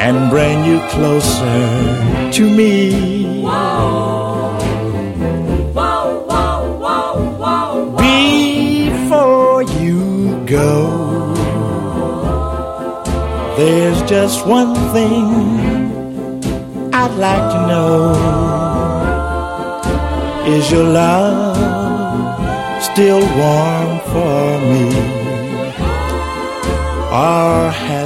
and bring you closer to me. Before you go, there's just one thing I'd like to know. Is your love still warm for me? Or